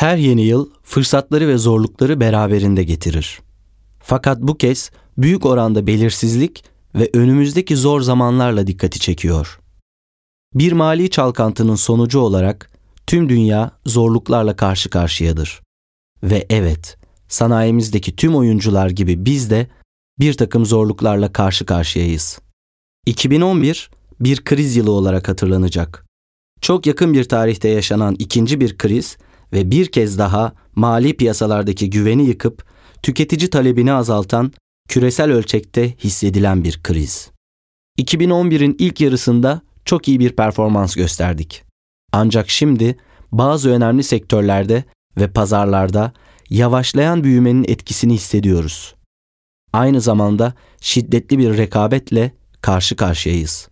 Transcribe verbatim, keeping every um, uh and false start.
Her yeni yıl fırsatları ve zorlukları beraberinde getirir. Fakat bu kez büyük oranda belirsizlik ve önümüzdeki zor zamanlarla dikkati çekiyor. Bir mali çalkantının sonucu olarak tüm dünya zorluklarla karşı karşıyadır. Ve evet, sanayimizdeki tüm oyuncular gibi biz de bir takım zorluklarla karşı karşıyayız. iki bin on bir bir kriz yılı olarak hatırlanacak. Çok yakın bir tarihte yaşanan ikinci bir kriz ve bir kez daha mali piyasalardaki güveni yıkıp tüketici talebini azaltan, küresel ölçekte hissedilen bir kriz. iki bin on birin ilk yarısında çok iyi bir performans gösterdik. Ancak şimdi bazı önemli sektörlerde ve pazarlarda yavaşlayan büyümenin etkisini hissediyoruz. Aynı zamanda şiddetli bir rekabetle karşı karşıyayız.